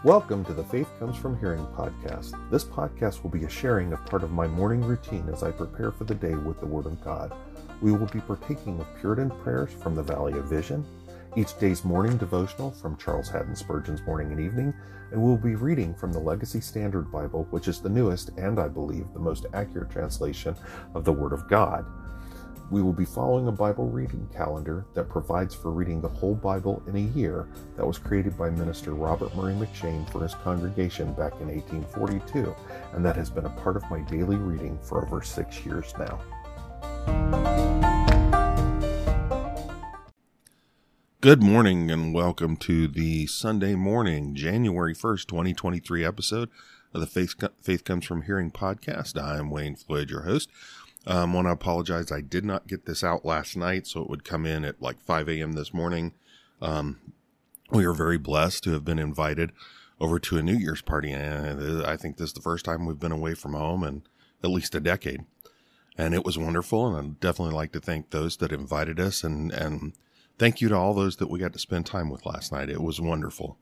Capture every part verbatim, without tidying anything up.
Welcome to the Faith Comes From Hearing podcast. This podcast will be a sharing of part of my morning routine as I prepare for the day with the Word of God. We will be partaking of Puritan prayers from the Valley of Vision, each day's morning devotional from Charles Haddon Spurgeon's Morning and Evening, and we'll be reading from the Legacy Standard Bible, which is the newest and, I believe, the most accurate translation of the Word of God. We will be following a Bible reading calendar that provides for reading the whole Bible in a year that was created by Minister Robert Murray McShane for his congregation back in eighteen forty-two, and that has been a part of my daily reading for over six years now. Good morning and welcome to the Sunday morning, January first, twenty twenty-three episode of the Faith, Faith Comes From Hearing podcast. I am Wayne Floyd, your host. I um, want to apologize. I did not get this out last night, so it would come in at like five a.m. this morning. Um, we are very blessed to have been invited over to a New Year's party, and I think this is the first time we've been away from home in at least a decade. And it was wonderful, and I'd definitely like to thank those that invited us, and, and thank you to all those that we got to spend time with last night. It was wonderful.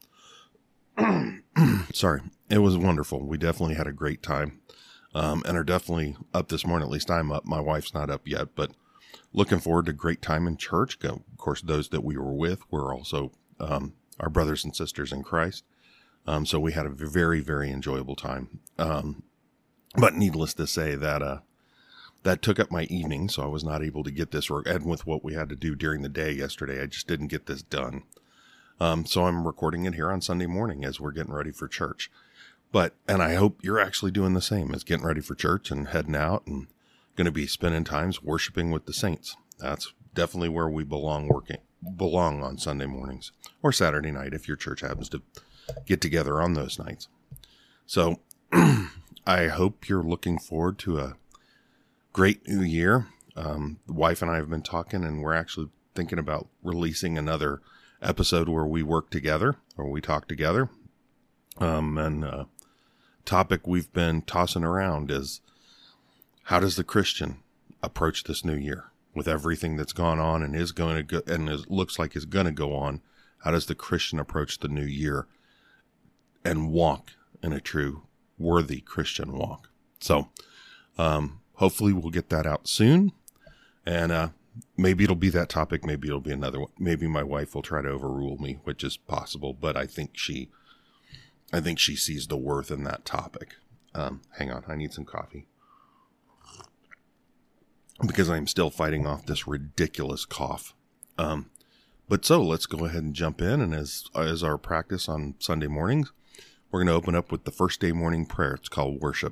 Sorry. It was wonderful. We definitely had a great time. Um, and are definitely up this morning. At least I'm up. My wife's not up yet, but looking forward to a great time in church. Of course, those that we were with were also um, our brothers and sisters in Christ. Um, so we had a very, very enjoyable time. Um, but needless to say that uh, that took up my evening, so I was not able to get this, or and with what we had to do during the day yesterday, I just didn't get this done. Um, so I'm recording it here on Sunday morning as we're getting ready for church. But, and I hope you're actually doing the same as getting ready for church and heading out and going to be spending times worshiping with the saints. That's definitely where we belong working, belong on Sunday mornings or Saturday night if your church happens to get together on those nights. So I hope you're looking forward to a great new year. Um, the wife and I have been talking, and we're actually thinking about releasing another episode where we work together or we talk together. Um, and, uh, topic we've been tossing around is how does the Christian approach this new year with everything that's gone on and is going to go and is, looks like is going to go on? How does the Christian approach the new year and walk in a true worthy Christian walk? So, um, hopefully we'll get that out soon, and, uh, maybe it'll be that topic. Maybe it'll be another one. Maybe my wife will try to overrule me, which is possible, but I think she I think she sees the worth in that topic. Um, hang on, I need some coffee. Because I'm still fighting off this ridiculous cough. Um, but so, let's go ahead and jump in. And as, as our practice on Sunday mornings, we're going to open up with the first day morning prayer. It's called worship.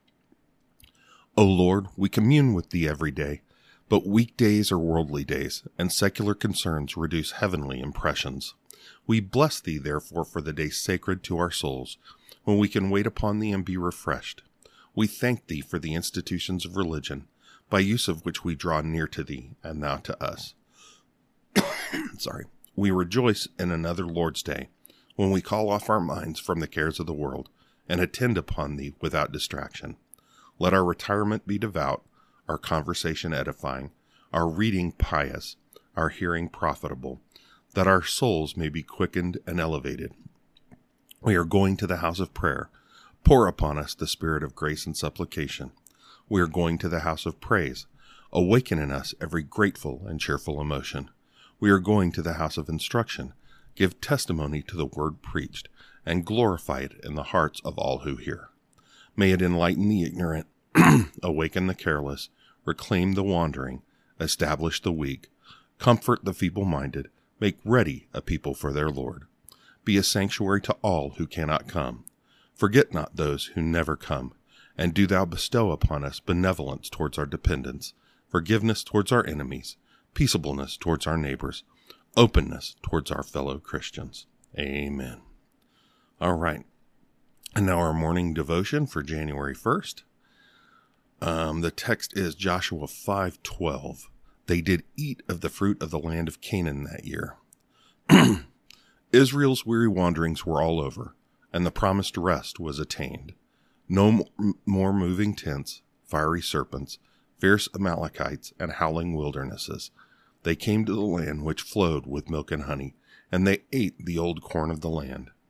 O Lord, we commune with thee every day, but weekdays are worldly days, and secular concerns reduce heavenly impressions. We bless thee, therefore, for the day sacred to our souls, when we can wait upon thee and be refreshed. We thank thee for the institutions of religion, by use of which we draw near to thee, and thou to us. Sorry. We rejoice in another Lord's Day, when we call off our minds from the cares of the world, and attend upon thee without distraction. Let our retirement be devout, our conversation edifying, our reading pious, our hearing profitable, that our souls may be quickened and elevated. We are going to the house of prayer. Pour upon us the spirit of grace and supplication. We are going to the house of praise. Awaken in us every grateful and cheerful emotion. We are going to the house of instruction. Give testimony to the word preached, and glorify it in the hearts of all who hear. May it enlighten the ignorant, awaken the careless, reclaim the wandering, establish the weak, comfort the feeble-minded, make ready a people for their Lord. Be a sanctuary to all who cannot come. Forget not those who never come, and do thou bestow upon us benevolence towards our dependents, forgiveness towards our enemies, peaceableness towards our neighbors, openness towards our fellow Christians. Amen. All right. And now our morning devotion for January first. Um, the text is Joshua five twelve. They did eat of the fruit of the land of Canaan that year. Israel's weary wanderings were all over, and the promised rest was attained. No more moving tents, fiery serpents, fierce Amalekites, and howling wildernesses. They came to the land which flowed with milk and honey, and they ate the old corn of the land.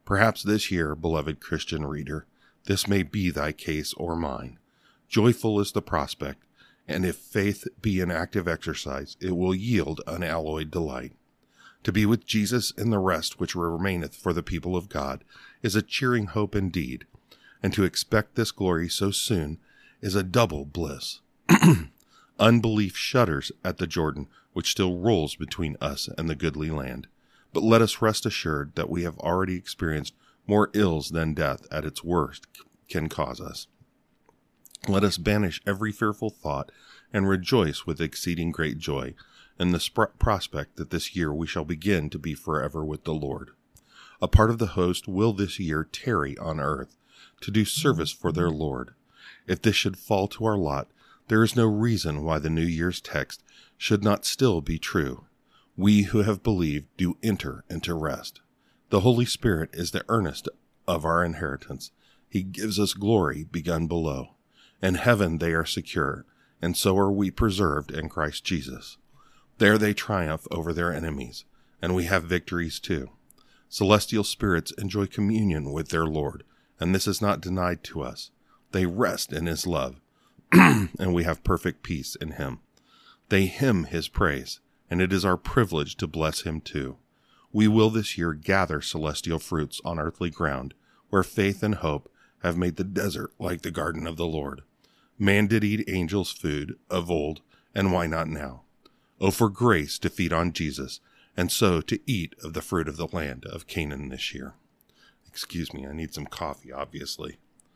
Perhaps this year, beloved Christian reader, this may be thy case or mine. Joyful is the prospect, and if faith be an active exercise, it will yield unalloyed delight. To be with Jesus in the rest which remaineth for the people of God is a cheering hope indeed, and to expect this glory so soon is a double bliss. Unbelief shudders at the Jordan, which still rolls between us and the goodly land. But let us rest assured that we have already experienced more ills than death at its worst can cause us. Let us banish every fearful thought and rejoice with exceeding great joy in the sp- prospect that this year we shall begin to be forever with the Lord. A part of the host will this year tarry on earth to do service for their Lord. If this should fall to our lot, there is no reason why the New Year's text should not still be true. We who have believed do enter into rest. The Holy Spirit is the earnest of our inheritance. He gives us glory begun below. In heaven they are secure, and so are we preserved in Christ Jesus. There they triumph over their enemies, and we have victories too. Celestial spirits enjoy communion with their Lord, and this is not denied to us. They rest in his love, and we have perfect peace in him. They hymn his praise, and it is our privilege to bless him too. We will this year gather celestial fruits on earthly ground, where faith and hope have made the desert like the garden of the Lord. Man did eat angels' food of old, and why not now? Oh, for grace to feed on Jesus, and so to eat of the fruit of the land of Canaan this year. Excuse me, I need some coffee, obviously.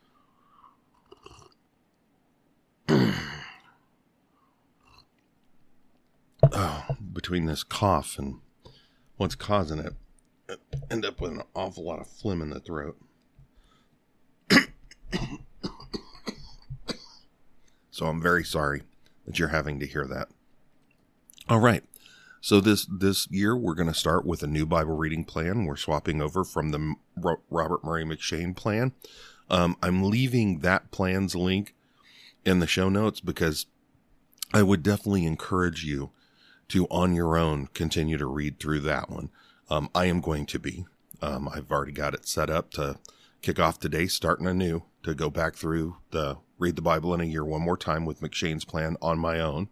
Oh, between this cough and what's causing it, I end up with an awful lot of phlegm in the throat. So I'm very sorry that you're having to hear that. All right. So this, this year we're going to start with a new Bible reading plan. We're swapping over from the Robert Murray M'Cheyne plan. Um, I'm leaving that plan's link in the show notes because I would definitely encourage you to, on your own, continue to read through that one. Um, I am going to be. Um, I've already got it set up to kick off today, starting anew, to go back through the read the Bible in a year one more time with M'Cheyne's plan on my own.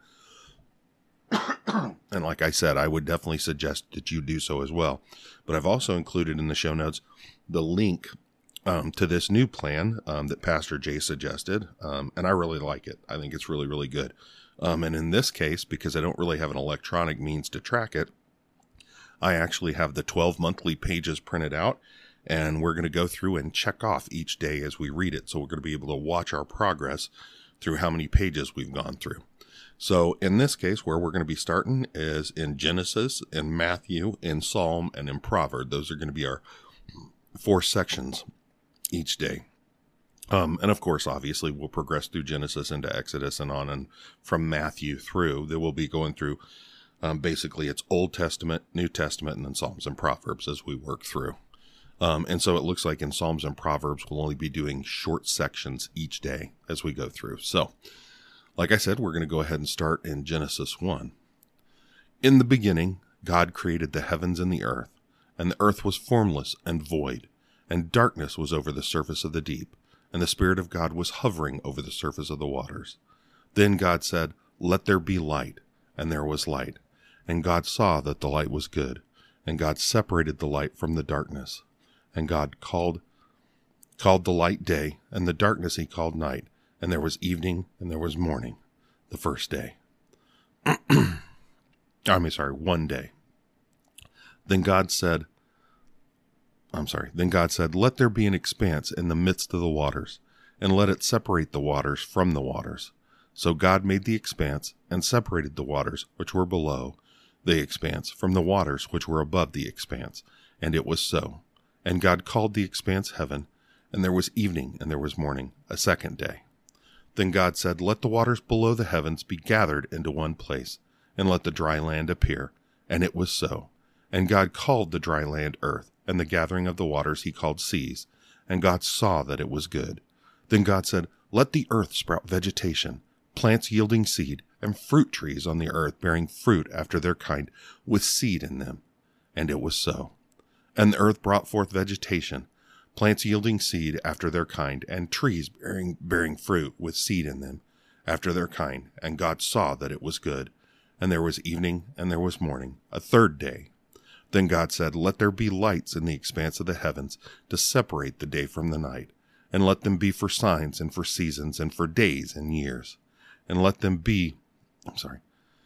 And like I said, I would definitely suggest that you do so as well. But I've also included in the show notes the link um, to this new plan um, that Pastor Jay suggested. Um, and I really like it. I think it's really, really good. Um, and in this case, because I don't really have an electronic means to track it, I actually have the twelve monthly pages printed out. And we're going to go through and check off each day as we read it. So we're going to be able to watch our progress through how many pages we've gone through. So in this case, where we're going to be starting is in Genesis, in Matthew, in Psalm, and in Proverbs. Those are going to be our four sections each day. Um, and of course, obviously, we'll progress through Genesis into Exodus and on, and from Matthew through, then we'll be going through um, basically it's Old Testament, New Testament, and then Psalms and Proverbs as we work through. Um, and so it looks like in Psalms and Proverbs, we'll only be doing short sections each day as we go through. So, like I said, we're going to go ahead and start in Genesis one. In the beginning, God created the heavens and the earth, and the earth was formless and void, and darkness was over the surface of the deep, and the Spirit of God was hovering over the surface of the waters. Then God said, "Let there be light," and there was light. And God saw that the light was good, and God separated the light from the darkness. And God called called the light day, and the darkness he called night. And there was evening, and there was morning, the first day. I'm sorry, one day. Then God said, I'm sorry, then God said, "Let there be an expanse in the midst of the waters, and let it separate the waters from the waters." So God made the expanse, and separated the waters which were below the expanse from the waters which were above the expanse. And it was so. And God called the expanse heaven, and there was evening, and there was morning, a second day. Then God said, "Let the waters below the heavens be gathered into one place, and let the dry land appear." And it was so. And God called the dry land earth, and the gathering of the waters he called seas. And God saw that it was good. Then God said, "Let the earth sprout vegetation, plants yielding seed, and fruit trees on the earth bearing fruit after their kind, with seed in them." And it was so. And the earth brought forth vegetation, plants yielding seed after their kind, and trees bearing, bearing fruit with seed in them after their kind. And God saw that it was good. And there was evening, and there was morning, a third day. Then God said, let there be lights in the expanse of the heavens to separate the day from the night, and let them be for signs and for seasons and for days and years. And let them be, I'm sorry,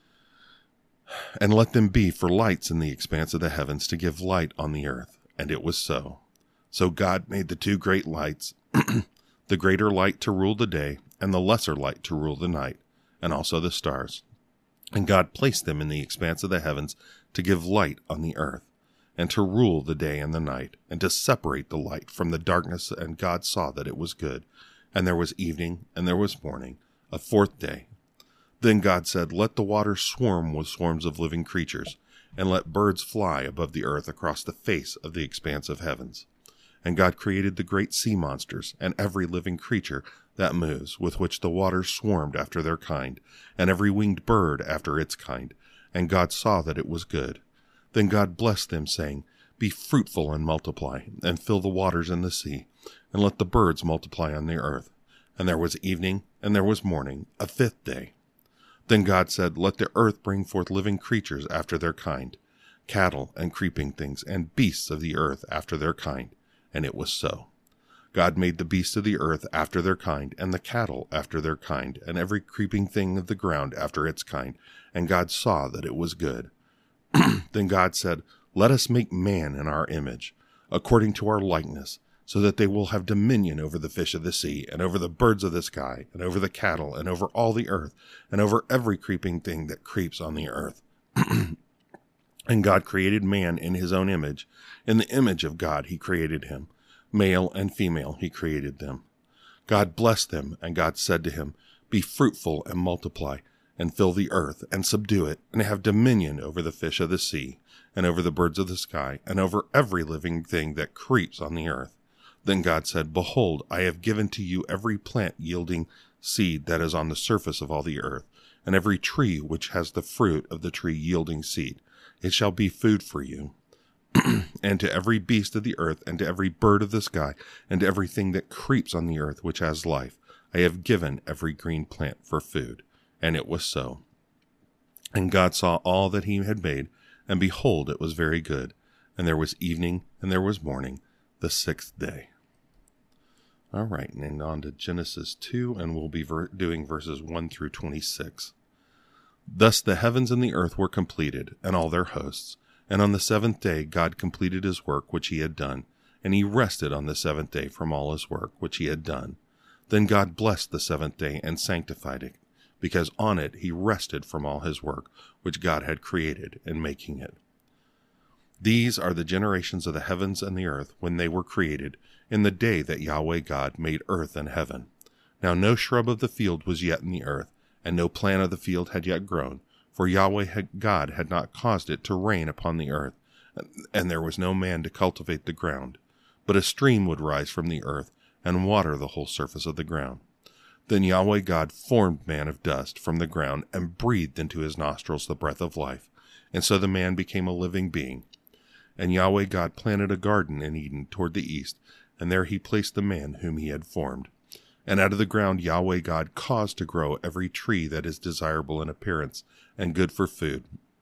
and let them be for lights in the expanse of the heavens to give light on the earth. And it was so. So God made the two great lights, the greater light to rule the day, and the lesser light to rule the night, and also the stars. And God placed them in the expanse of the heavens to give light on the earth, and to rule the day and the night, and to separate the light from the darkness. And God saw that it was good. And there was evening, and there was morning, a fourth day. Then God said, let the waters swarm with swarms of living creatures, and let birds fly above the earth across the face of the expanse of heavens. And God created the great sea monsters, and every living creature that moves, with which the waters swarmed after their kind, and every winged bird after its kind. And God saw that it was good. Then God blessed them, saying, be fruitful and multiply, and fill the waters in the sea, and let the birds multiply on the earth. And there was evening, and there was morning, a fifth day. Then God said, let the earth bring forth living creatures after their kind, cattle and creeping things, and beasts of the earth after their kind. And it was so. God made the beasts of the earth after their kind, and the cattle after their kind, and every creeping thing of the ground after its kind. And God saw that it was good. Then God said, let us make man in our image, according to our likeness, so that they will have dominion over the fish of the sea, and over the birds of the sky, and over the cattle, and over all the earth, and over every creeping thing that creeps on the earth. And God created man in his own image. In the image of God he created him. Male and female he created them. God blessed them, and God said to him, be fruitful and multiply, and fill the earth, and subdue it, and have dominion over the fish of the sea, and over the birds of the sky, and over every living thing that creeps on the earth. Then God said, behold, I have given to you every plant yielding seed that is on the surface of all the earth, and every tree which has the fruit of the tree yielding seed. It shall be food for you. And to every beast of the earth, and to every bird of the sky, and to everything that creeps on the earth which has life, I have given every green plant for food. And it was so. And God saw all that he had made, and behold, it was very good. And there was evening, and there was morning, the sixth day. All right, and on to Genesis two, and we'll be ver- doing verses one through twenty-six. Thus the heavens and the earth were completed, and all their hosts. And on the seventh day God completed his work which he had done, and he rested on the seventh day from all his work which he had done. Then God blessed the seventh day and sanctified it, because on it he rested from all his work which God had created in making it. These are the generations of the heavens and the earth when they were created, in the day that Yahweh God made earth and heaven. Now no shrub of the field was yet in the earth, and no plant of the field had yet grown, for Yahweh had, God had not caused it to rain upon the earth, and there was no man to cultivate the ground. But a stream would rise from the earth, and water the whole surface of the ground. Then Yahweh God formed man of dust from the ground, and breathed into his nostrils the breath of life, and so the man became a living being. And Yahweh God planted a garden in Eden toward the east, and there he placed the man whom he had formed. And out of the ground Yahweh God caused to grow every tree that is desirable in appearance, and good for food,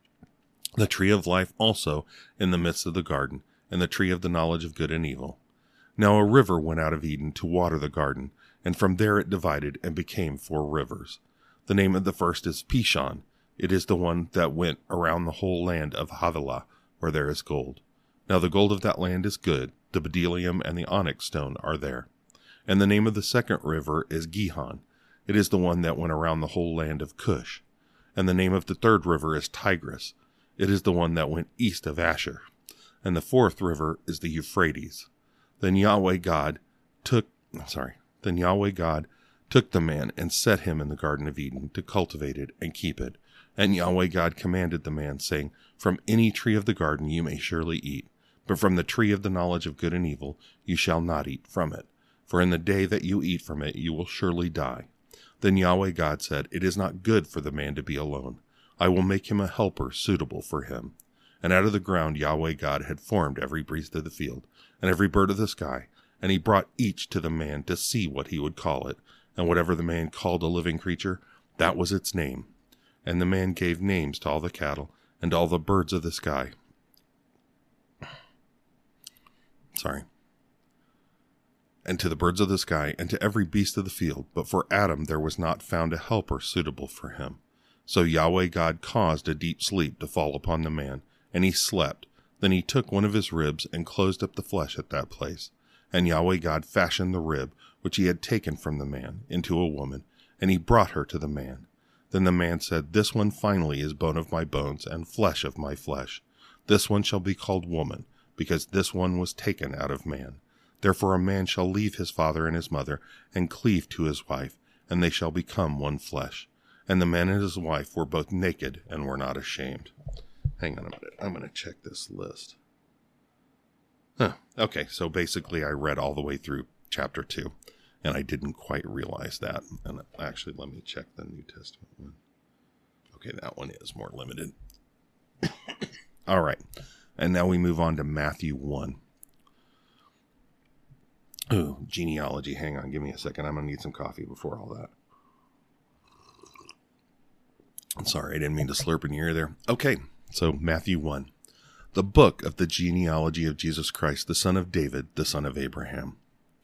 the tree of life also in the midst of the garden, and the tree of the knowledge of good and evil. Now a river went out of Eden to water the garden, and from there it divided and became four rivers. The name of the first is Pishon. It is the one that went around the whole land of Havilah, where there is gold. Now the gold of that land is good, the bdellium and the onyx stone are there. And the name of the second river is Gihon. It is the one that went around the whole land of Cush. And the name of the third river is Tigris. It is the one that went east of Asher. And the fourth river is the Euphrates. Then Yahweh God took, sorry, then Yahweh God took the man and set him in the Garden of Eden to cultivate it and keep it. And Yahweh God commanded the man, saying, from any tree of the garden you may surely eat, but from the tree of the knowledge of good and evil you shall not eat from it. For in the day that you eat from it you will surely die. Then Yahweh God said, it is not good for the man to be alone. I will make him a helper suitable for him. And out of the ground Yahweh God had formed every beast of the field, and every bird of the sky, And he brought each to the man to see what he would call it. And whatever the man called a living creature, that was its name. And the man gave names to all the cattle and all the birds of the sky. Sorry. And to the birds of the sky, and to every beast of the field. But for Adam there was not found a helper suitable for him. So Yahweh God caused a deep sleep to fall upon the man, and he slept. Then he took one of his ribs, and closed up the flesh at that place. And Yahweh God fashioned the rib, which he had taken from the man, into a woman, and he brought her to the man. Then the man said, This one finally is bone of my bones, and flesh of my flesh. This one shall be called woman, because this one was taken out of man. Therefore a man shall leave his father and his mother, and cleave to his wife, and they shall become one flesh. And the man and his wife were both naked, and were not ashamed. Hang on a minute, I'm going to check this list. Huh. Okay, so basically I read all the way through chapter two, and I didn't quite realize that. And actually, let me check the New Testament one. Okay, that one is more limited. All right, and now we move on to Matthew one. Ooh, genealogy. Hang on, give me a second. I'm going to need some coffee before all that. I'm sorry, I didn't mean to slurp in your ear there. Okay, so Matthew one. The book of the genealogy of Jesus Christ, the son of David, the son of Abraham.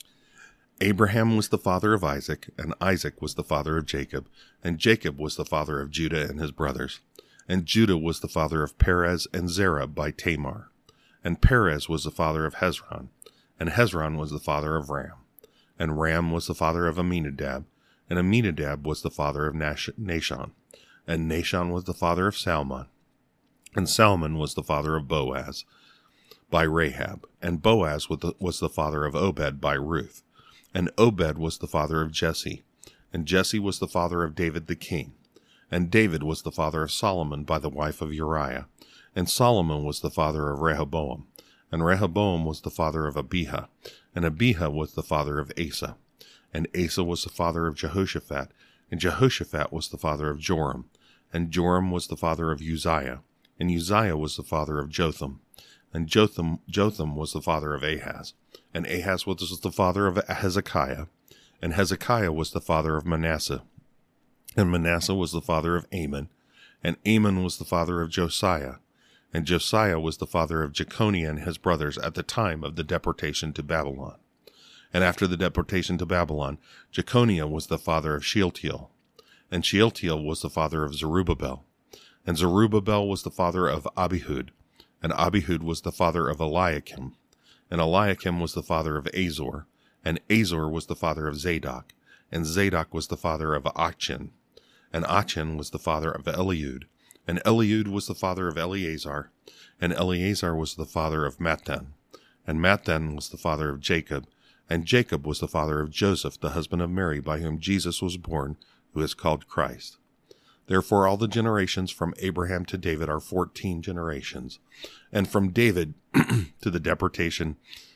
Abraham was the father of Isaac, and Isaac was the father of Jacob, and Jacob was the father of Judah and his brothers. And Judah was the father of Perez and Zerah by Tamar. And Perez was the father of Hezron, and Hezron was the father of Ram. And Ram was the father of Amminadab, and Amminadab was the father of Nash- Nashon. And Nashon was the father of Salmon. And Salmon was the father of Boaz by Rahab. And Boaz was the, was the father of Obed by Ruth. And Obed was the father of Jesse. And Jesse was the father of David the king. And David was the father of Solomon by the wife of Uriah. And Solomon was the father of Rehoboam. And Rehoboam was the father of Abijah. And Abijah was the father of Asa. And Asa was the father of Jehoshaphat. And Jehoshaphat was the father of Joram. And Joram was the father of Uzziah. And Uzziah was the father of Jotham. And Jotham, Jotham was the father of Ahaz. And Ahaz was the father of Hezekiah. And Hezekiah was the father of Manasseh. And Manasseh was the father of Amon. And Amon was the father of Josiah. And Josiah was the father of Jeconiah and his brothers at the time of the deportation to Babylon. And after the deportation to Babylon, Jeconiah was the father of Shealtiel. And Shealtiel was the father of Zerubbabel. And Zerubbabel was the father of Abihud. And Abihud was the father of Eliakim. And Eliakim was the father of Azor. And Azor was the father of Zadok. And Zadok was the father of Achin. And Achin was the father of Eliud. And Eliud was the father of Eleazar. And Eleazar was the father of Mattan. And Mattan was the father of Jacob. And Jacob was the father of Joseph, the husband of Mary, by whom Jesus was born, who is called Christ. Therefore all the generations from Abraham to David are fourteen generations. And from David to the deportation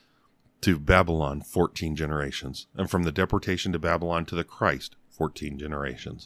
to Babylon, fourteen generations. And from the deportation to Babylon to the Christ, fourteen generations.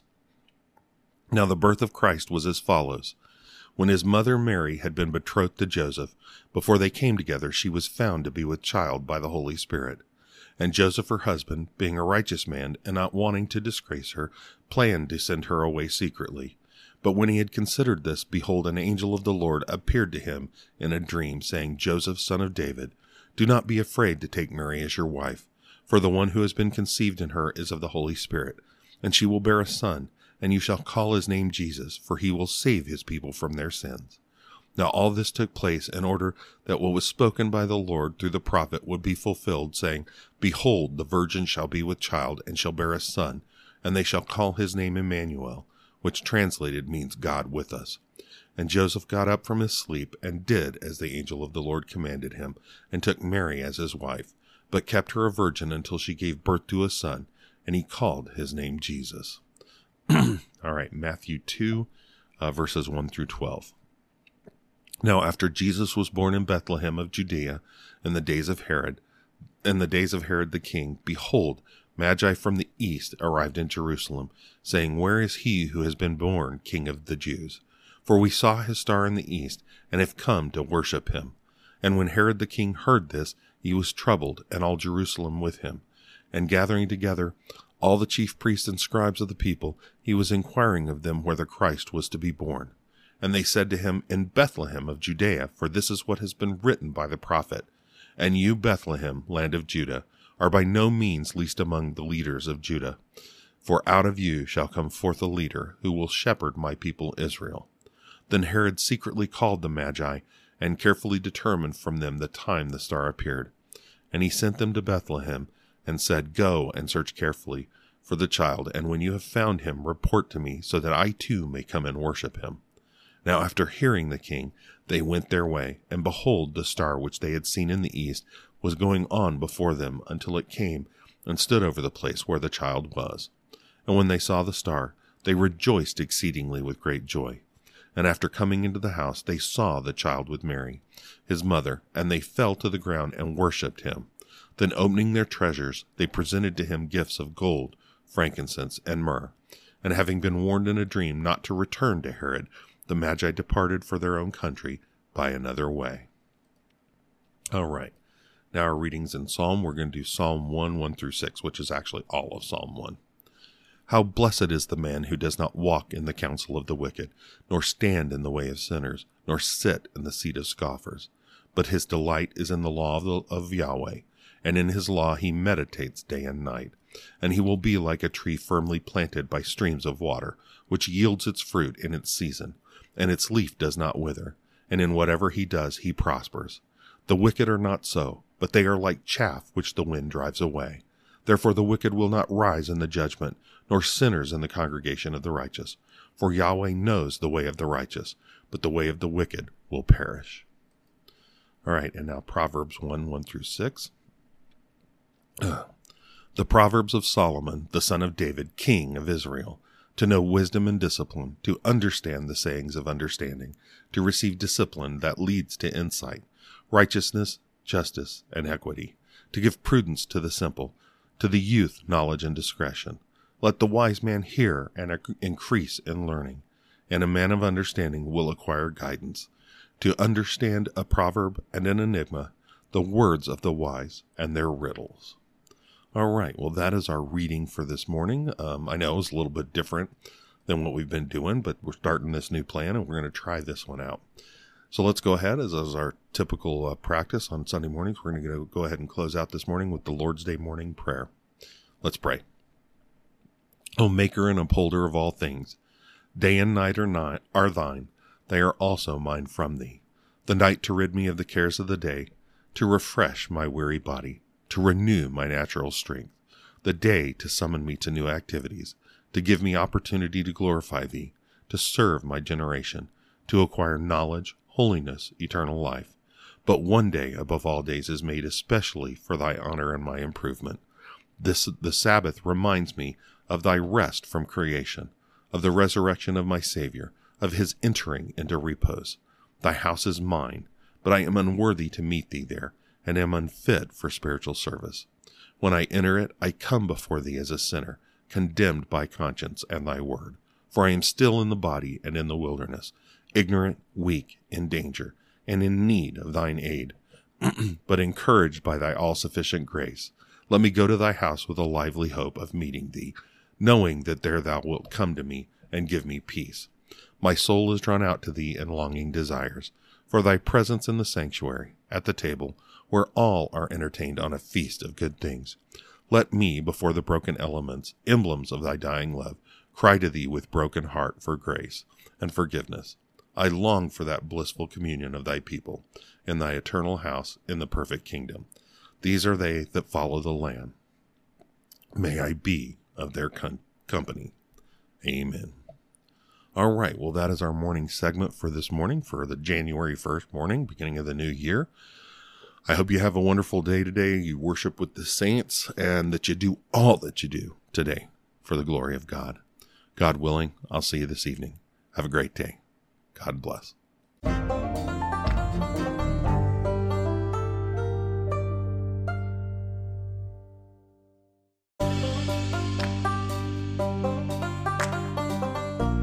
Now the birth of Christ was as follows. When his mother Mary had been betrothed to Joseph, before they came together, she was found to be with child by the Holy Spirit. And Joseph, her husband, being a righteous man, and not wanting to disgrace her, planned to send her away secretly. But when he had considered this, behold, an angel of the Lord appeared to him in a dream, saying, Joseph, son of David, do not be afraid to take Mary as your wife, for the one who has been conceived in her is of the Holy Spirit, and she will bear a son, and you shall call his name Jesus, for he will save his people from their sins. Now all this took place in order that what was spoken by the Lord through the prophet would be fulfilled, saying, Behold, the virgin shall be with child, and shall bear a son, and they shall call his name Emmanuel, which translated means God with us. And Joseph got up from his sleep, and did as the angel of the Lord commanded him, and took Mary as his wife, but kept her a virgin until she gave birth to a son, and he called his name Jesus. All right, Matthew two, uh, verses one through twelve. Now after Jesus was born in Bethlehem of Judea, in the days of Herod, in the days of Herod the king, behold, Magi from the east arrived in Jerusalem, saying, Where is he who has been born King of the Jews? For we saw his star in the east, and have come to worship him. And when Herod the king heard this, he was troubled, and all Jerusalem with him. And gathering together all the chief priests and scribes of the people, he was inquiring of them where the Christ was to be born. And they said to him, In Bethlehem of Judea, for this is what has been written by the prophet. And you, Bethlehem, land of Judah, are by no means least among the leaders of Judah. For out of you shall come forth a leader, who will shepherd my people Israel. Then Herod secretly called the Magi, and carefully determined from them the time the star appeared. And he sent them to Bethlehem, and said, Go and search carefully for the child, and when you have found him, report to me, so that I too may come and worship him. Now after hearing the king, they went their way, and behold, the star which they had seen in the east was going on before them until it came and stood over the place where the child was. And when they saw the star, they rejoiced exceedingly with great joy. And after coming into the house, they saw the child with Mary, his mother, and they fell to the ground and worshipped him. Then opening their treasures, they presented to him gifts of gold, frankincense, and myrrh. And having been warned in a dream not to return to Herod, the Magi departed for their own country by another way. All right. Now our readings in Psalm, we're going to do Psalm one, one through six, which is actually all of Psalm one. How blessed is the man who does not walk in the counsel of the wicked, nor stand in the way of sinners, nor sit in the seat of scoffers. But his delight is in the law of, the, of Yahweh, and in his law he meditates day and night. And he will be like a tree firmly planted by streams of water, which yields its fruit in its season, and its leaf does not wither, and in whatever he does he prospers. The wicked are not so, but they are like chaff which the wind drives away. Therefore the wicked will not rise in the judgment, nor sinners in the congregation of the righteous. For Yahweh knows the way of the righteous, but the way of the wicked will perish. All right, and now Proverbs one, one through six. The Proverbs of Solomon, the son of David, king of Israel, to know wisdom and discipline, to understand the sayings of understanding, to receive discipline that leads to insight, righteousness, justice, and equity, to give prudence to the simple, to the youth knowledge and discretion. Let the wise man hear and increase in learning, and a man of understanding will acquire guidance, to understand a proverb and an enigma, the words of the wise and their riddles. All right, well, that is our reading for this morning. Um, I know it's a little bit different than what we've been doing, but we're starting this new plan, and we're going to try this one out. So let's go ahead, as is our typical uh, practice on Sunday mornings. We're going to go ahead and close out this morning with the Lord's Day morning prayer. Let's pray. O Maker and Upholder of all things, day and night are, ni- are thine, they are also mine from thee. The night to rid me of the cares of the day, to refresh my weary body, to renew my natural strength, the day to summon me to new activities, to give me opportunity to glorify thee, to serve my generation, to acquire knowledge, holiness, eternal life. But one day above all days is made especially for thy honor and my improvement. This the Sabbath reminds me of thy rest from creation, of the resurrection of my Savior, of his entering into repose. Thy house is mine, but I am unworthy to meet thee there, and am unfit for spiritual service. When I enter it, I come before thee as a sinner, condemned by conscience and thy word. For I am still in the body and in the wilderness, ignorant, weak, in danger, and in need of thine aid, but encouraged by thy all-sufficient grace. Let me go to thy house with a lively hope of meeting thee, knowing that there thou wilt come to me and give me peace. My soul is drawn out to thee in longing desires, for thy presence in the sanctuary, at the table, where all are entertained on a feast of good things. Let me, before the broken elements, emblems of thy dying love, cry to thee with broken heart for grace and forgiveness. I long for that blissful communion of thy people, in thy eternal house, in the perfect kingdom. These are they that follow the Lamb. May I be of their com- company. Amen. All right, well, that is our morning segment for this morning, for the January first morning, beginning of the new year. I hope you have a wonderful day today. You worship with the saints, and that you do all that you do today for the glory of God. God willing, I'll see you this evening. Have a great day. God bless.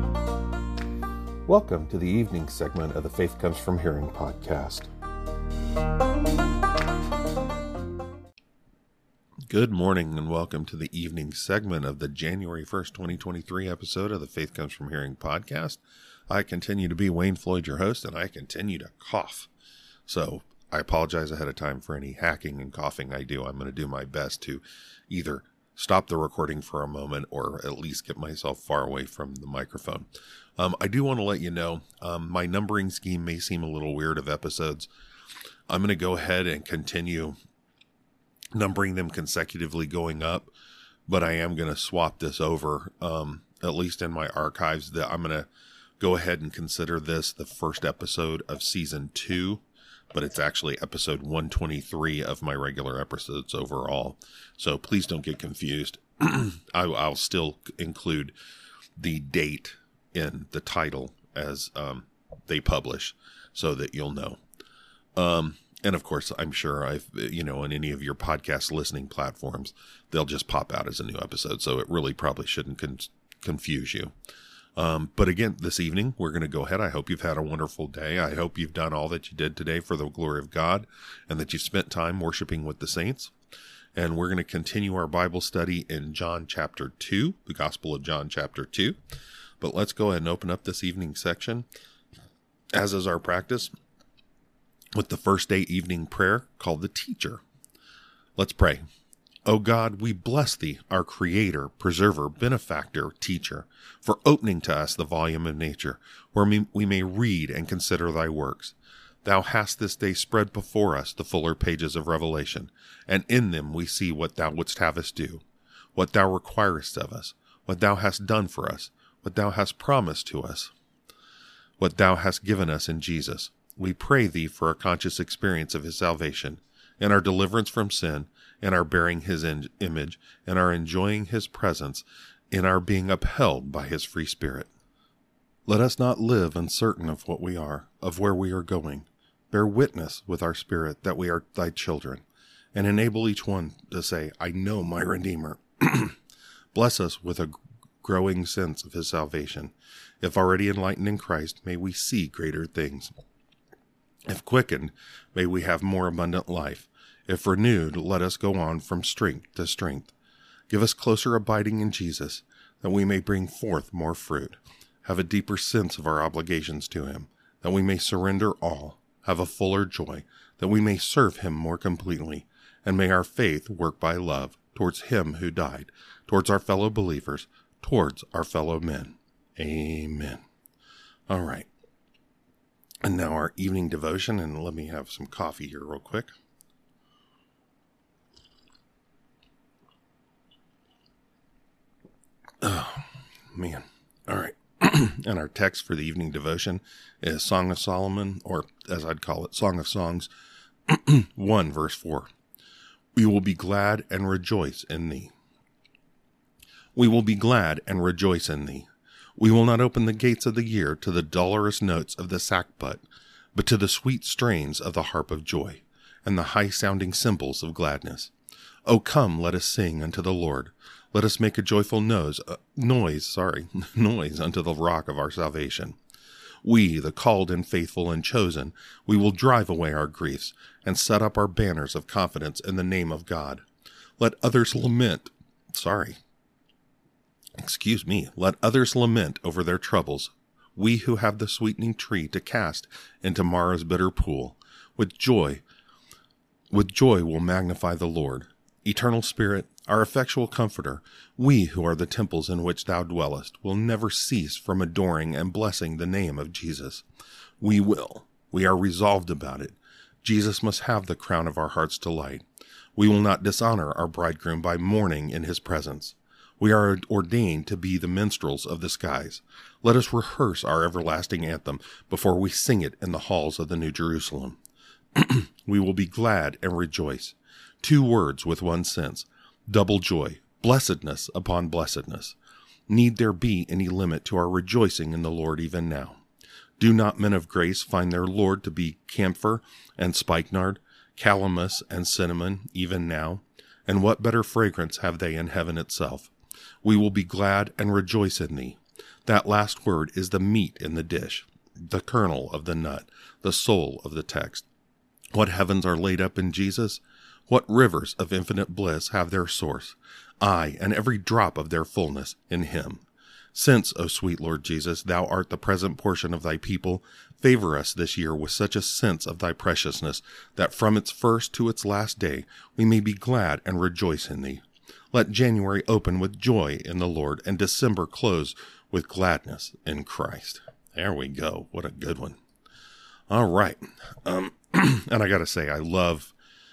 Welcome to the evening segment of the Faith Comes From Hearing podcast. Good morning and welcome to the evening segment of the January first, twenty twenty-three episode of the Faith Comes From Hearing podcast. I continue to be Wayne Floyd, your host, and I continue to cough. So I apologize ahead of time for any hacking and coughing I do. I'm going to do my best to either stop the recording for a moment or at least get myself far away from the microphone. Um, I do want to let you know, um, my numbering scheme may seem a little weird of episodes. I'm going to go ahead and continue numbering them consecutively going up, but I am going to swap this over, um, at least in my archives, that I'm going to go ahead and consider this the first episode of season two, but it's actually episode one twenty-three of my regular episodes overall. So please don't get confused. I, I'll still include the date in the title as um, they publish so that you'll know. Um, And of course, I'm sure I've, you know, on any of your podcast listening platforms, they'll just pop out as a new episode. So it really probably shouldn't con- confuse you. Um, but again, this evening, we're going to go ahead. I hope you've had a wonderful day. I hope you've done all that you did today for the glory of God and that you've spent time worshiping with the saints. And we're going to continue our Bible study in John chapter two, the Gospel of John chapter two. But let's go ahead and open up this evening section, as is our practice, with the first day evening prayer called the Teacher. Let's pray. O God, we bless thee, our Creator, Preserver, Benefactor, Teacher, for opening to us the volume of nature, where we may read and consider thy works. Thou hast this day spread before us the fuller pages of Revelation, and in them we see what thou wouldst have us do, what thou requirest of us, what thou hast done for us, what thou hast promised to us, what thou hast given us in Jesus. We pray thee for a conscious experience of his salvation, and our deliverance from sin, and our bearing his in- image, and our enjoying his presence, in our being upheld by his free spirit. Let us not live uncertain of what we are, of where we are going. Bear witness with our spirit that we are thy children, and enable each one to say, I know my Redeemer. Bless us with a growing sense of his salvation. If already enlightened in Christ, may we see greater things. If quickened, may we have more abundant life. If renewed, let us go on from strength to strength. Give us closer abiding in Jesus, that we may bring forth more fruit, have a deeper sense of our obligations to him, that we may surrender all, have a fuller joy, that we may serve him more completely, and may our faith work by love towards him who died, towards our fellow believers, towards our fellow men. Amen. All right. And now our evening devotion, and let me have some coffee here real quick. Oh, man. All right. And our text for the evening devotion is Song of Solomon, or as I'd call it, Song of Songs, one, verse four. We will be glad and rejoice in thee. We will be glad and rejoice in thee. We will not open the gates of the year to the dolorous notes of the sackbut, but to the sweet strains of the harp of joy, and the high-sounding cymbals of gladness. O come, let us sing unto the Lord. Let us make a joyful noise, uh, noise, sorry, noise unto the rock of our salvation. We, the called and faithful and chosen, we will drive away our griefs, and set up our banners of confidence in the name of God. Let others lament, sorry, Excuse me, let others lament over their troubles. We who have the sweetening tree to cast into Mara's bitter pool, with joy, with joy will magnify the Lord. Eternal Spirit, our effectual comforter, we who are the temples in which thou dwellest, will never cease from adoring and blessing the name of Jesus. We will. We are resolved about it. Jesus must have the crown of our heart's delight. We will not dishonor our bridegroom by mourning in his presence. We are ordained to be the minstrels of the skies. Let us rehearse our everlasting anthem before we sing it in the halls of the New Jerusalem. We will be glad and rejoice. Two words with one sense. Double joy, blessedness upon blessedness. Need there be any limit to our rejoicing in the Lord even now? Do not men of grace find their Lord to be camphor and spikenard, calamus and cinnamon even now? And what better fragrance have they in heaven itself? We will be glad and rejoice in thee. That last word is the meat in the dish, the kernel of the nut, the soul of the text. What heavens are laid up in Jesus? What rivers of infinite bliss have their source? Aye, and every drop of their fullness in him. Since, O sweet Lord Jesus, thou art the present portion of thy people, favor us this year with such a sense of thy preciousness, that from its first to its last day we may be glad and rejoice in thee. Let January open with joy in the Lord, and December close with gladness in Christ. There we go. What a good one. All right. Um, and I got to say, I love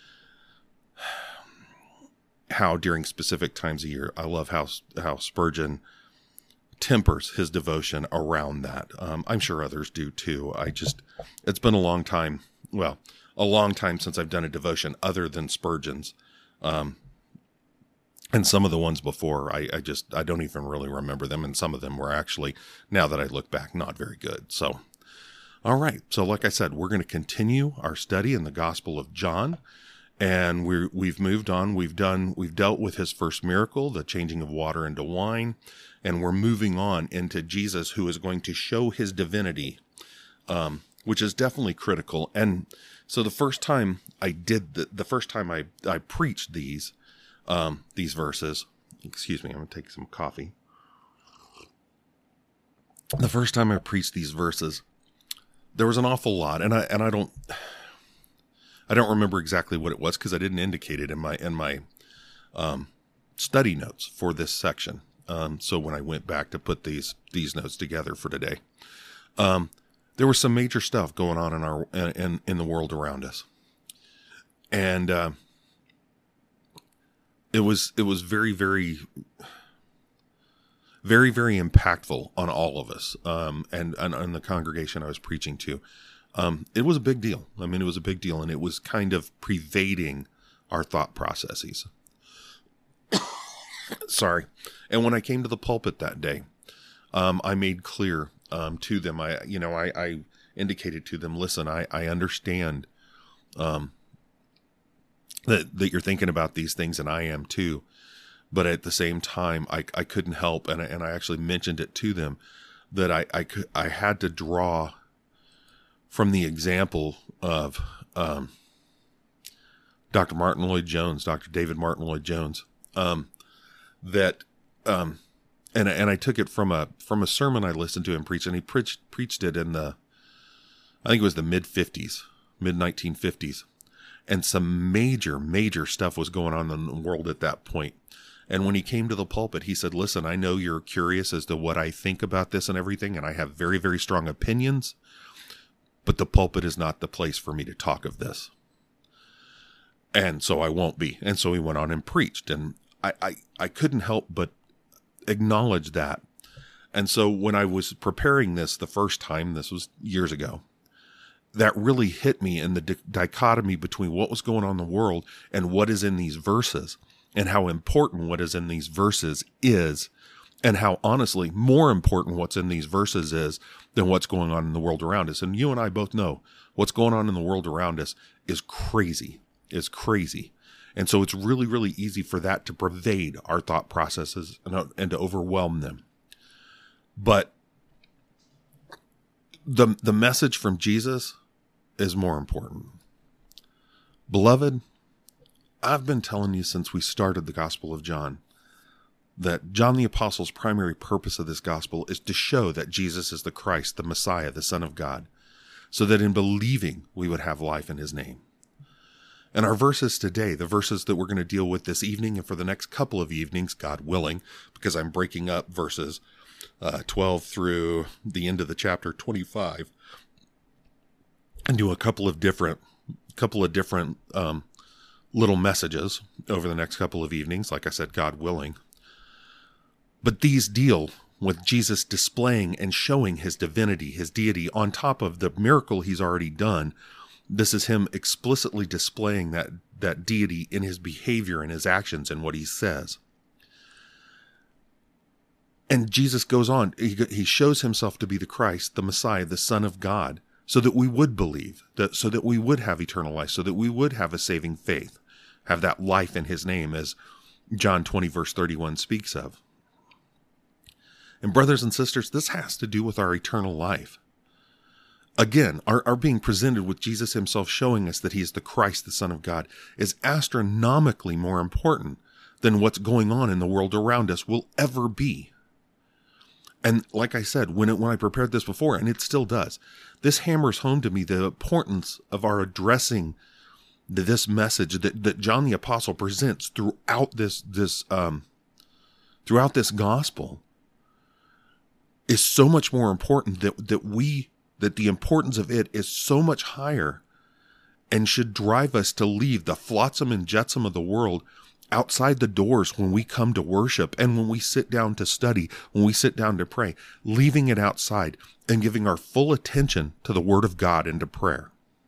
how during specific times of year, I love how, how Spurgeon tempers his devotion around that. Um, I'm sure others do too. I just, it's been a long time. Well, a long time since I've done a devotion other than Spurgeon's. Um, and some of the ones before, I, I just, I don't even really remember them. And some of them were actually, now that I look back, not very good. So, all right. So like I said, we're going to continue our study in the Gospel of John. And we're, we've moved on. We've done, we've dealt with his first miracle, the changing of water into wine. And we're moving on into Jesus, who is going to show his divinity, um, which is definitely critical. And so the first time I did the, the first time I, I preached these, um, these verses, excuse me, I'm going to take some coffee. The first time I preached these verses, there was an awful lot. And I, and I don't, I don't remember exactly what it was because I didn't indicate it in my, in my, um, study notes for this section. Um, so when I went back to put these, these notes together for today, um, there was some major stuff going on in our, in, in the world around us. And, uh, it was, it was very, very, very, very impactful on all of us. Um, and, and, and the congregation I was preaching to, um, it was a big deal. I mean, it was a big deal, and it was kind of pervading our thought processes. Sorry. And when I came to the pulpit that day, um, I made clear, um, to them, I, you know, I, I indicated to them, listen, I, I understand, um, that, that you're thinking about these things, and I am too. But at the same time, I, I couldn't help. And I, and I actually mentioned it to them that I, I could, I had to draw from the example of, um, Doctor Martin Lloyd-Jones, Doctor David Martin Lloyd-Jones, um, that, um, and, and I took it from a, from a sermon I listened to him preach, and he preached, preached it in the, I think it was the mid fifties, mid nineteen fifties. And some major, major stuff was going on in the world at that point. And when he came to the pulpit, he said, listen, I know you're curious as to what I think about this and everything, and I have very, very strong opinions, but the pulpit is not the place for me to talk of this. And so I won't be. And so he went on and preached, and I, I, I couldn't help but acknowledge that. And so when I was preparing this the first time, this was years ago, that really hit me in the di- dichotomy between what was going on in the world and what is in these verses, and how important what is in these verses is, and how honestly more important what's in these verses is than what's going on in the world around us. And you and I both know what's going on in the world around us is crazy, is crazy. And so it's really, really easy for that to pervade our thought processes and, and to overwhelm them. But the, the message from Jesus is more important. Beloved, I've been telling you since we started the Gospel of John that John the Apostle's primary purpose of this gospel is to show that Jesus is the Christ, the Messiah, the Son of God, so that in believing we would have life in his name. And our verses today, the verses that we're going to deal with this evening and for the next couple of evenings, God willing, because I'm breaking up verses uh, twelve through the end of the chapter twenty-five, and do a couple of different, couple of different um, little messages over the next couple of evenings, like I said, God willing. But these deal with Jesus displaying and showing his divinity, his deity, on top of the miracle he's already done. This is him explicitly displaying that, that deity in his behavior and his actions and what he says. And Jesus goes on, he, he shows himself to be the Christ, the Messiah, the Son of God, so that we would believe, that so that we would have eternal life, so that we would have a saving faith, have that life in his name, as John twenty verse thirty-one speaks of. And brothers and sisters, this has to do with our eternal life. again, our, our being presented with Jesus himself showing us that he is the Christ, the Son of God, is astronomically more important than what's going on in the world around us will ever be. And like I said, when it, when I prepared this before, and it still does, this hammers home to me the importance of our addressing the, this message that, that John the Apostle presents throughout this, this, um, throughout this gospel is so much more important that, that we, that the importance of it is so much higher and should drive us to leave the flotsam and jetsam of the world outside the doors when we come to worship and when we sit down to study, when we sit down to pray, leaving it outside and giving our full attention to the Word of God and to prayer.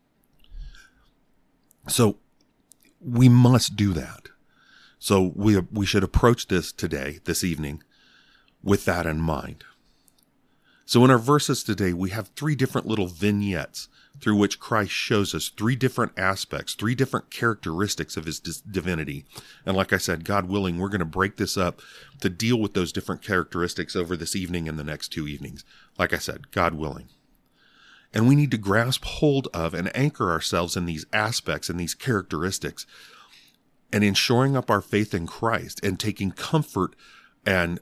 So we must do that. So we we should approach this today, this evening, with that in mind. So in our verses today, we have three different little vignettes through which Christ shows us three different aspects, three different characteristics of his divinity. And like I said, God willing, we're going to break this up to deal with those different characteristics over this evening and the next two evenings. Like I said, God willing. And we need to grasp hold of and anchor ourselves in these aspects and these characteristics, and in shoring up our faith in Christ and taking comfort and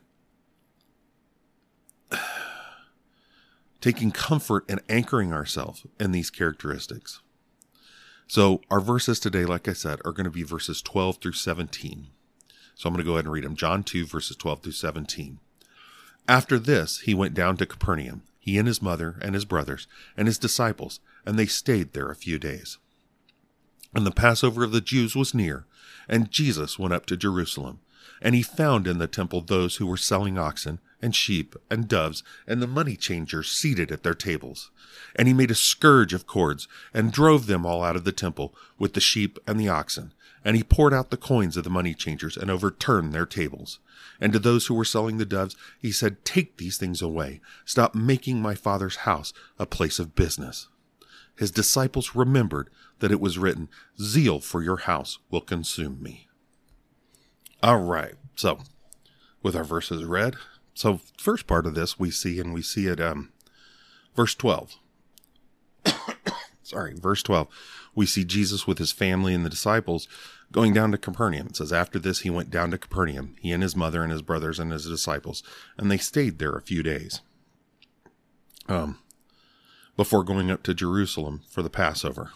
taking comfort and anchoring ourselves in these characteristics. So our verses today, like I said, are going to be verses twelve through seventeen. So I'm going to go ahead and read them. John two, verses twelve through seventeen. After this, he went down to Capernaum, he and his mother and his brothers and his disciples, and they stayed there a few days. And the Passover of the Jews was near, and Jesus went up to Jerusalem. And he found in the temple those who were selling oxen and sheep and doves and the money changers seated at their tables. And he made a scourge of cords and drove them all out of the temple with the sheep and the oxen. And he poured out the coins of the money changers and overturned their tables. And to those who were selling the doves, he said, "Take these things away. Stop making my Father's house a place of business." His disciples remembered that it was written, "Zeal for your house will consume me." All right. So with our verses read, so first part of this we see, and we see it, um, verse twelve. Sorry, verse twelve. We see Jesus with his family and the disciples going down to Capernaum. It says, after this, he went down to Capernaum, he and his mother and his brothers and his disciples, and they stayed there a few days, um, before going up to Jerusalem for the Passover.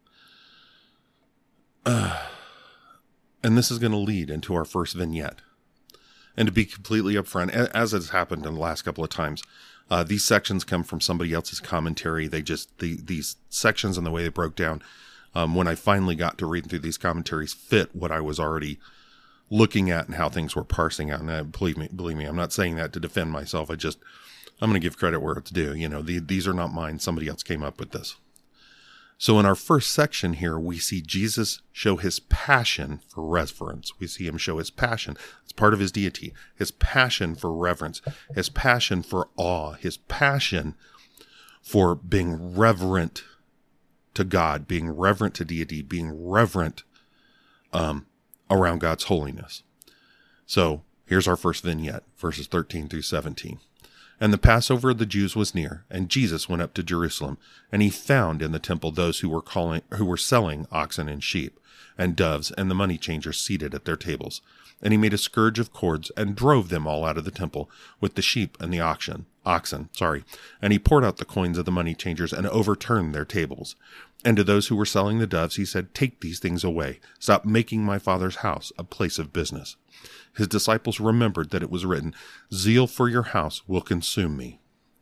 Uh, and this is going to lead into our first vignette. And to be completely upfront, as has happened in the last couple of times, uh, these sections come from somebody else's commentary. They just, the, these sections and the way they broke down, um, when I finally got to reading through these commentaries, fit what I was already looking at and how things were parsing out. And uh, believe me, believe me, I'm not saying that to defend myself. I just, I'm going to give credit where it's due. You know, the, these are not mine. Somebody else came up with this. So in our first section here, we see Jesus show his passion for reverence. We see him show his passion. It's part of his deity. His passion for reverence. His passion for awe. His passion for being reverent to God, being reverent to deity, being reverent um, around God's holiness. So here's our first vignette, verses thirteen through seventeen. And the Passover of the Jews was near, and Jesus went up to Jerusalem, and he found in the temple those who were calling, who were selling oxen and sheep, and doves, and the money changers seated at their tables. And he made a scourge of cords, and drove them all out of the temple, with the sheep and the oxen, oxen, sorry. And he poured out the coins of the money changers, and overturned their tables. And to those who were selling the doves, he said, "Take these things away. Stop making my Father's house a place of business." His disciples remembered that it was written, "Zeal for your house will consume me."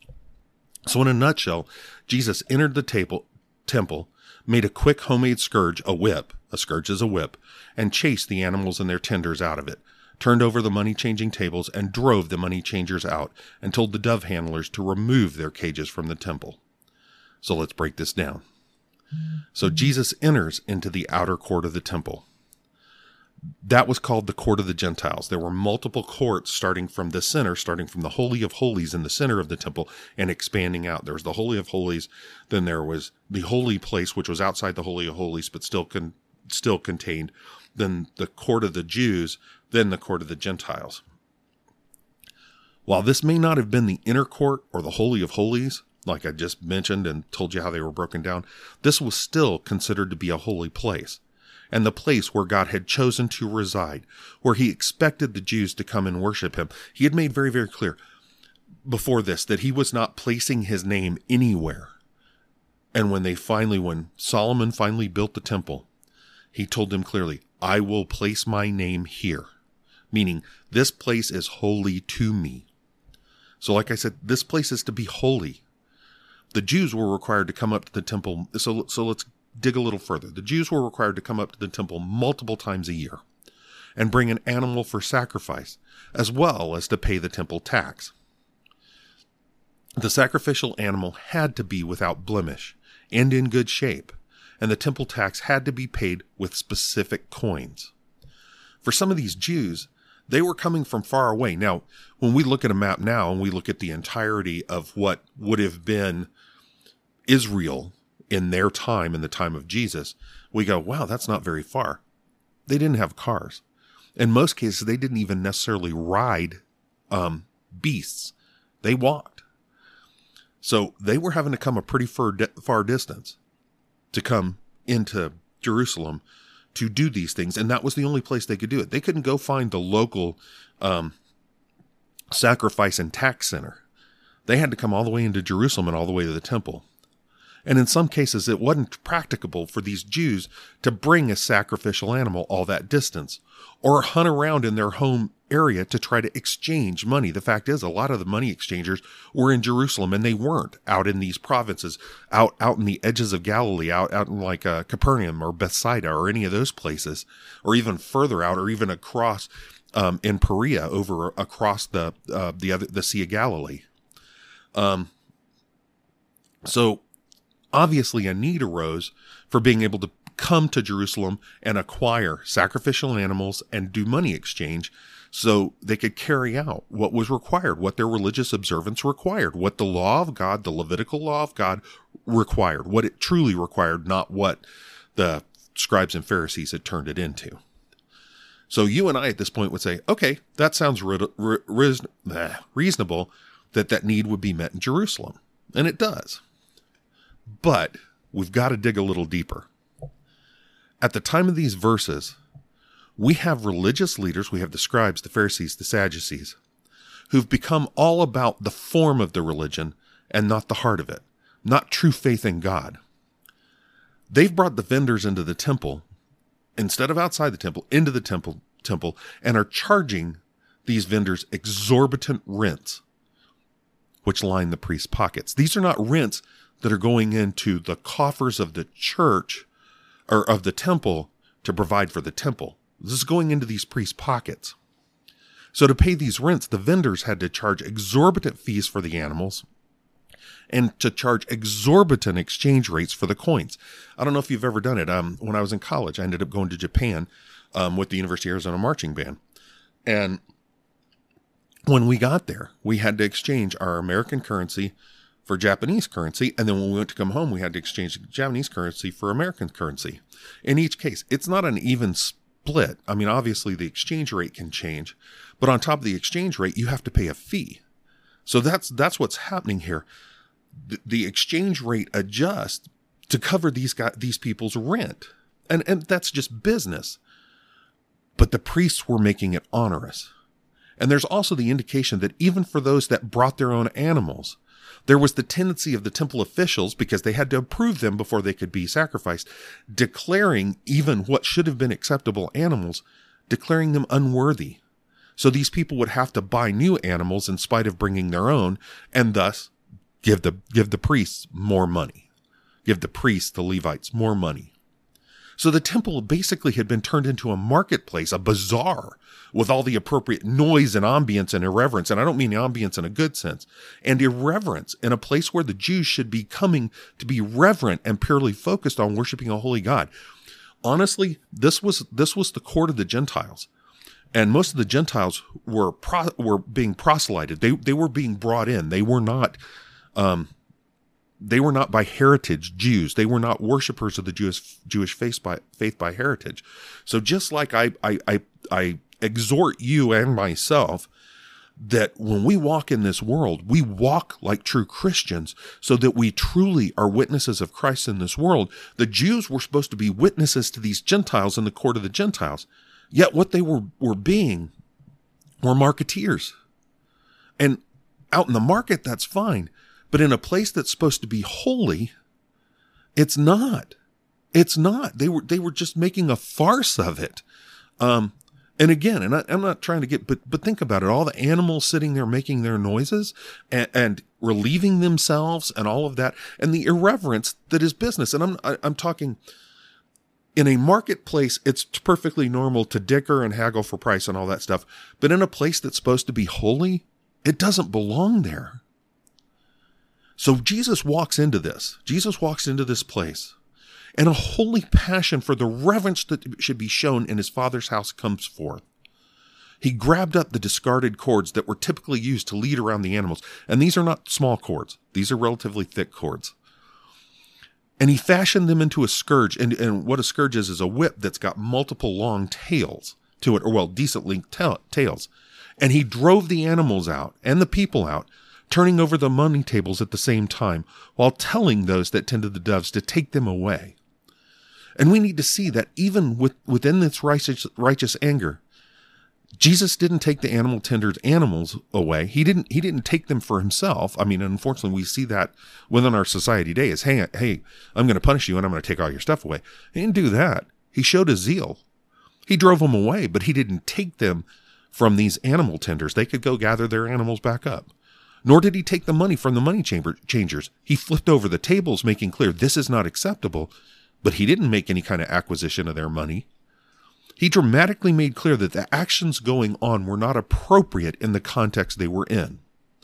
So in a nutshell, Jesus entered the table, temple, made a quick homemade scourge, a whip, a scourge is a whip, and chased the animals and their tenders out of it, turned over the money-changing tables, and drove the money changers out, and told the dove handlers to remove their cages from the temple. So let's break this down. So Jesus enters into the outer court of the temple. That was called the court of the Gentiles. There were multiple courts starting from the center, starting from the Holy of Holies in the center of the temple and expanding out. There was the Holy of Holies. Then there was the holy place, which was outside the Holy of Holies, but still con- still contained. Then the court of the Jews, then the court of the Gentiles. While this may not have been the inner court or the Holy of Holies, like I just mentioned and told you how they were broken down, this was still considered to be a holy place, and the place where God had chosen to reside, where he expected the Jews to come and worship him. He had made very, very clear before this that he was not placing his name anywhere. And when they finally, when Solomon finally built the temple, he told them clearly, I will place my name here, meaning this place is holy to me. So like I said, this place is to be holy. The Jews were required to come up to the temple. So, so let's dig a little further. The Jews were required to come up to the temple multiple times a year and bring an animal for sacrifice, as well as to pay the temple tax. The sacrificial animal had to be without blemish and in good shape, and the temple tax had to be paid with specific coins. For some of these Jews, they were coming from far away. Now, when we look at a map now and we look at the entirety of what would have been Israel in their time, in the time of Jesus, we go, wow, that's not very far. They didn't have cars. In most cases, they didn't even necessarily ride um, beasts. They walked. So they were having to come a pretty far, far distance to come into Jerusalem to do these things. And that was the only place they could do it. They couldn't go find the local um, sacrifice and tax center. They had to come all the way into Jerusalem and all the way to the temple. And in some cases, it wasn't practicable for these Jews to bring a sacrificial animal all that distance or hunt around in their home area to try to exchange money. The fact is, a lot of the money exchangers were in Jerusalem, and they weren't out in these provinces, out out in the edges of Galilee, out, out in like uh, Capernaum or Bethsaida or any of those places, or even further out, or even across um, in Perea over across the uh, the other the Sea of Galilee. Um. So obviously, a need arose for being able to come to Jerusalem and acquire sacrificial animals and do money exchange so they could carry out what was required, what their religious observance required, what the law of God, the Levitical law of God required, what it truly required, not what the scribes and Pharisees had turned it into. So you and I at this point would say, okay, that sounds re- re- reason- reasonable that that need would be met in Jerusalem. And it does. But we've got to dig a little deeper. At the time of these verses, we have religious leaders, we have the scribes, the Pharisees, the Sadducees, who've become all about the form of the religion and not the heart of it, not true faith in God. They've brought the vendors into the temple, instead of outside the temple, into the temple, temple, and are charging these vendors exorbitant rents, which line the priest's pockets. These are not rents that are going into the coffers of the church or of the temple to provide for the temple. This is going into these priests' pockets. So to pay these rents, the vendors had to charge exorbitant fees for the animals and to charge exorbitant exchange rates for the coins. I don't know if you've ever done it. Um, when I was in college, I ended up going to Japan um, with the University of Arizona Marching Band. And when we got there, we had to exchange our American currency for Japanese currency, and then when we went to come home, we had to exchange Japanese currency for American currency. In each case, it's not an even split. I mean, obviously the exchange rate can change, but on top of the exchange rate, you have to pay a fee. So that's that's what's happening here. The, the exchange rate adjusts to cover these guys, these people's rent, and and that's just business. But the priests were making it onerous, and there's also the indication that even for those that brought their own animals, there was the tendency of the temple officials, because they had to approve them before they could be sacrificed, declaring even what should have been acceptable animals, declaring them unworthy. So these people would have to buy new animals in spite of bringing their own, and thus give the give the priests more money, give the priests, the Levites, more money. So the temple basically had been turned into a marketplace, a bazaar, with all the appropriate noise and ambience and irreverence. And I don't mean ambience in a good sense, and irreverence in a place where the Jews should be coming to be reverent and purely focused on worshiping a holy God. Honestly, this was this was the court of the Gentiles. And most of the Gentiles were pro, were being proselyted. They they were being brought in. They were not um, they were not by heritage Jews. They were not worshipers of the Jewish Jewish faith by faith by heritage. So just like I I I, I exhort you and myself that when we walk in this world, we walk like true Christians so that we truly are witnesses of Christ in this world. The Jews were supposed to be witnesses to these Gentiles in the court of the Gentiles. Yet what they were, were being were marketeers. And out in the market, that's fine. But in a place that's supposed to be holy, it's not. It's not. They were, they were just making a farce of it. Um, And again, and I, I'm not trying to get, but but think about it. All the animals sitting there making their noises and, and relieving themselves and all of that, and the irreverence that is business. And I'm I, I'm talking in a marketplace. It's perfectly normal to dicker and haggle for price and all that stuff. But in a place that's supposed to be holy, it doesn't belong there. So Jesus walks into this. Jesus walks into this place. And a holy passion for the reverence that should be shown in his Father's house comes forth. He grabbed up the discarded cords that were typically used to lead around the animals. And these are not small cords. These are relatively thick cords. And he fashioned them into a scourge. And, and what a scourge is, is a whip that's got multiple long tails to it, or well, decent length ta- tails. And he drove the animals out and the people out, turning over the money tables at the same time, while telling those that tended the doves to take them away. And we need to see that even with, within this righteous, righteous anger, Jesus didn't take the animal tenders' animals away. He didn't, he didn't take them for himself. I mean, unfortunately, we see that within our society today is, hey, hey, I'm going to punish you and I'm going to take all your stuff away. He didn't do that. He showed his zeal. He drove them away, but he didn't take them from these animal tenders. They could go gather their animals back up. Nor did he take the money from the money chamber changers. He flipped over the tables, making clear this is not acceptable. But he didn't make any kind of acquisition of their money. He dramatically made clear that the actions going on were not appropriate in the context they were in.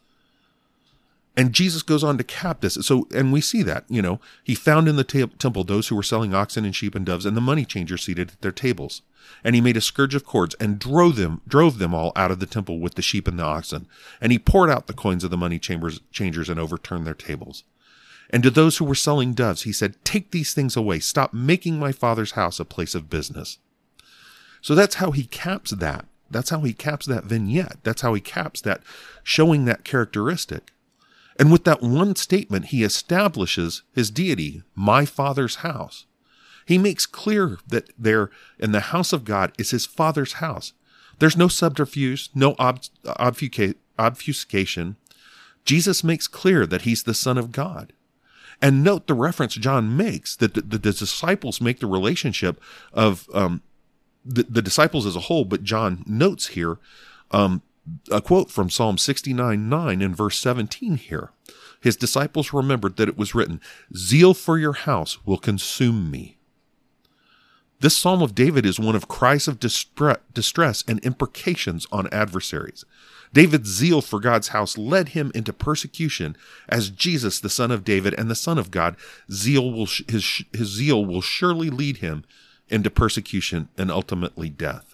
And Jesus goes on to cap this. So, and we see that, you know, he found in the ta- temple those who were selling oxen and sheep and doves and the money changers seated at their tables. And he made a scourge of cords and drove them, drove them all out of the temple with the sheep and the oxen. And he poured out the coins of the money chambers, changers and overturned their tables. And to those who were selling doves, he said, take these things away. Stop making my Father's house a place of business. So that's how he caps that. That's how he caps that vignette. That's how he caps that, showing that characteristic. And with that one statement, he establishes his deity, my Father's house. He makes clear that there in the house of God is his Father's house. There's no subterfuge, no ob- obfusca- obfuscation. Jesus makes clear that he's the Son of God. And note the reference John makes, that the, the, the disciples make the relationship of um, the, the disciples as a whole, but John notes here um, a quote from Psalm sixty-nine nine in verse seventeen here. His disciples remembered that it was written, zeal for your house will consume me. This Psalm of David is one of cries of distress and imprecations on adversaries. David's zeal for God's house led him into persecution, as Jesus, the Son of David and the Son of God, zeal will his, his zeal will surely lead him into persecution and ultimately death.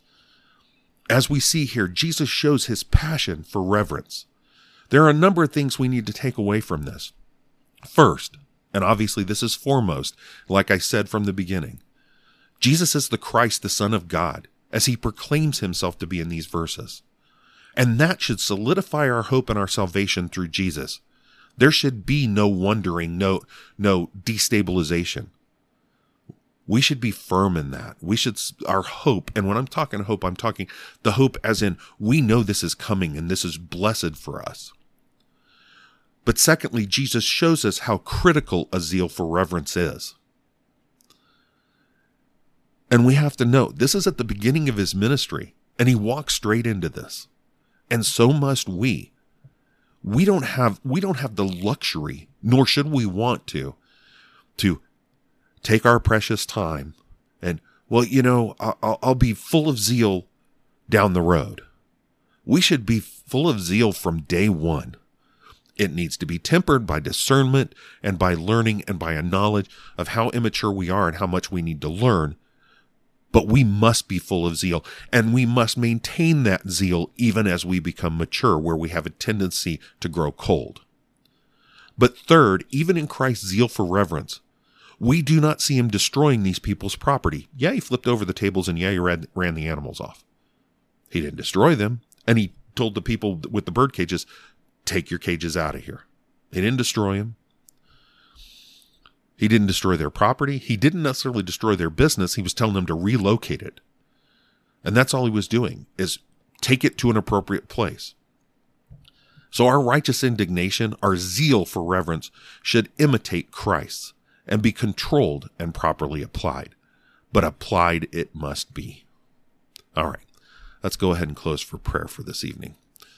As we see here, Jesus shows his passion for reverence. There are a number of things we need to take away from this. First, and obviously this is foremost, like I said from the beginning, Jesus is the Christ, the Son of God, as he proclaims himself to be in these verses. And that should solidify our hope and our salvation through Jesus. There should be no wondering, no, no destabilization. We should be firm in that. We should, our hope, and when I'm talking hope, I'm talking the hope as in we know this is coming and this is blessed for us. But secondly, Jesus shows us how critical a zeal for reverence is. And we have to note, this is at the beginning of his ministry, and he walks straight into this. And so must we. We don't have, we don't have the luxury, nor should we want to, to take our precious time and, well, you know, I'll, I'll be full of zeal down the road. We should be full of zeal from day one. It needs to be tempered by discernment and by learning and by a knowledge of how immature we are and how much we need to learn. But we must be full of zeal, and we must maintain that zeal even as we become mature, where we have a tendency to grow cold. But third, even in Christ's zeal for reverence, we do not see him destroying these people's property. Yeah, he flipped over the tables, and yeah, he ran, ran the animals off. He didn't destroy them, and he told the people with the bird cages, take your cages out of here. He didn't destroy them. He didn't destroy their property. He didn't necessarily destroy their business. He was telling them to relocate it. And that's all he was doing, is take it to an appropriate place. So our righteous indignation, our zeal for reverence, should imitate Christ's and be controlled and properly applied. But applied it must be. All right, let's go ahead and close for prayer for this evening.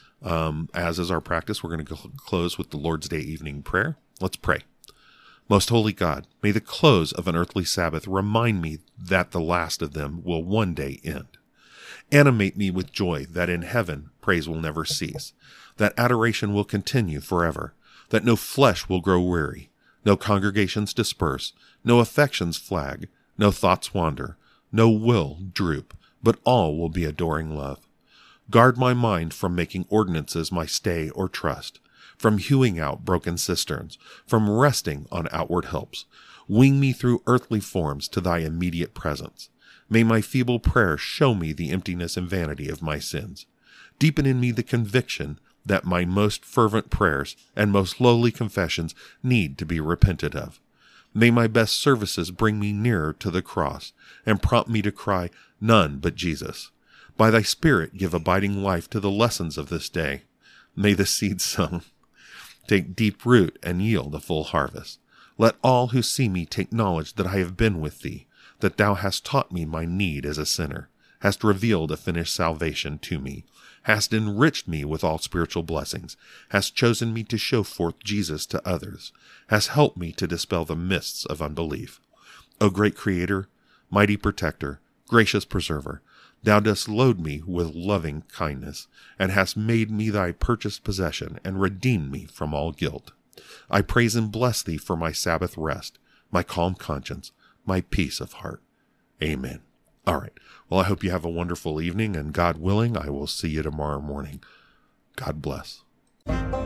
Um, as is our practice, we're going to go close with the Lord's Day evening prayer. Let's pray. Most holy God, may the close of an earthly Sabbath remind me that the last of them will one day end. Animate me with joy that in heaven praise will never cease, that adoration will continue forever, that no flesh will grow weary, no congregations disperse, no affections flag, no thoughts wander, no will droop, but all will be adoring love. Guard my mind from making ordinances my stay or trust, from hewing out broken cisterns, from resting on outward helps. Wing me through earthly forms to thy immediate presence. May my feeble prayers show me the emptiness and vanity of my sins. Deepen in me the conviction that my most fervent prayers and most lowly confessions need to be repented of. May my best services bring me nearer to the cross and prompt me to cry, none but Jesus. By thy Spirit give abiding life to the lessons of this day. May the seed sown take deep root and yield a full harvest. Let all who see me take knowledge that I have been with thee, that thou hast taught me my need as a sinner, hast revealed a finished salvation to me, hast enriched me with all spiritual blessings, hast chosen me to show forth Jesus to others, hast helped me to dispel the mists of unbelief. O great Creator, mighty Protector, gracious Preserver, thou dost load me with loving kindness, and hast made me thy purchased possession, and redeemed me from all guilt. I praise and bless thee for my Sabbath rest, my calm conscience, my peace of heart. Amen. All right. Well, I hope you have a wonderful evening, and God willing, I will see you tomorrow morning. God bless.